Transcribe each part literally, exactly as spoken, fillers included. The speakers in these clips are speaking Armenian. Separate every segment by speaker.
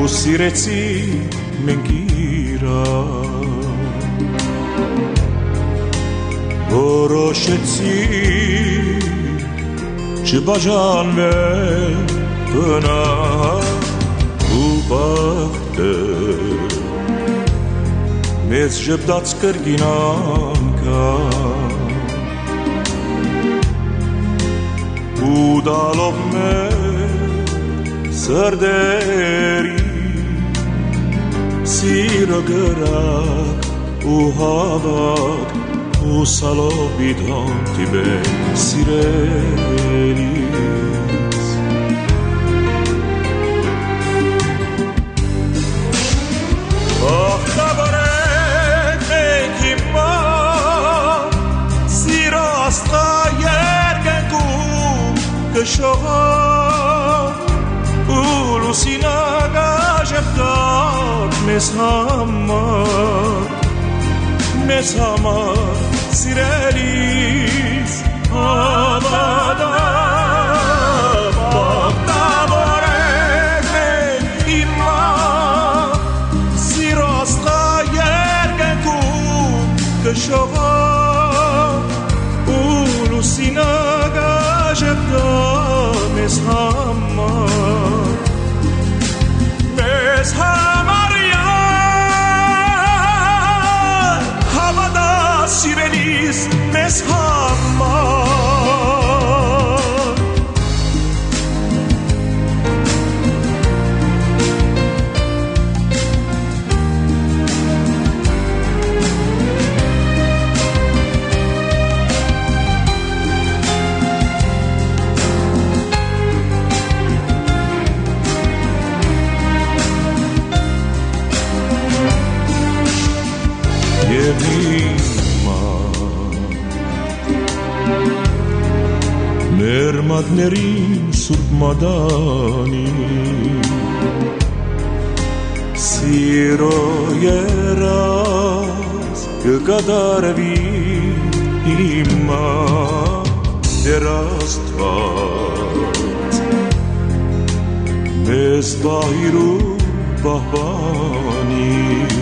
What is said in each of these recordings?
Speaker 1: սիրեցի մենք իրար, որոշեցի չբաժանվել բնավ ու բախտը մեզ ժպտաց կրկին անգամ ու դալով մեր սրտերի սիրո գրակ ու հավատ ու սալով բիդան տիբեր սիրելիս ախտաբար եք մենք հիմա սիրո աստղա երկնքում կշողա ու լուսինագա ժպտակ մեզ համար մեզ համար սիրելիս հավատամ ախտաբար եք մենք հիմա սիրո աստղա երկնքում կշողա ու լուսինագա ժպտա մեզ համար մեզ համար հավատա սիրելիս մեզ համար Եվ հիմա մեր մատներին սուրբ մադանի սիրո երազ կկատարվի հիմա դեր Աստված մեզ բահիր ու պահպանի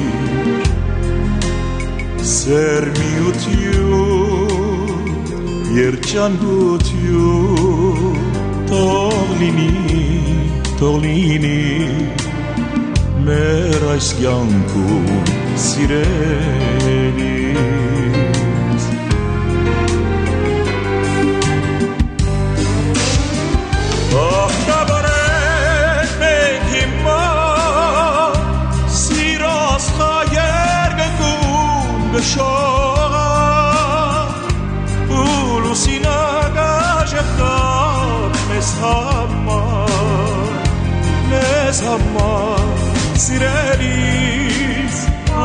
Speaker 1: Սերմիություն, երջանկություն, թող լինի, թող լինի, մեր այս կյանքում սիրելիս ախտաբար եք մենք հիմա սիրո աստղա երկնքում կշողա ու լուսինագա ժպտակ մեզ համար մեզ համար սիրելիս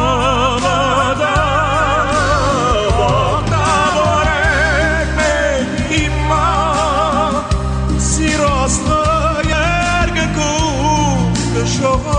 Speaker 1: հավատամ ախտաբար եք մենք հիմա սիրո աստղա երկնքում կշողա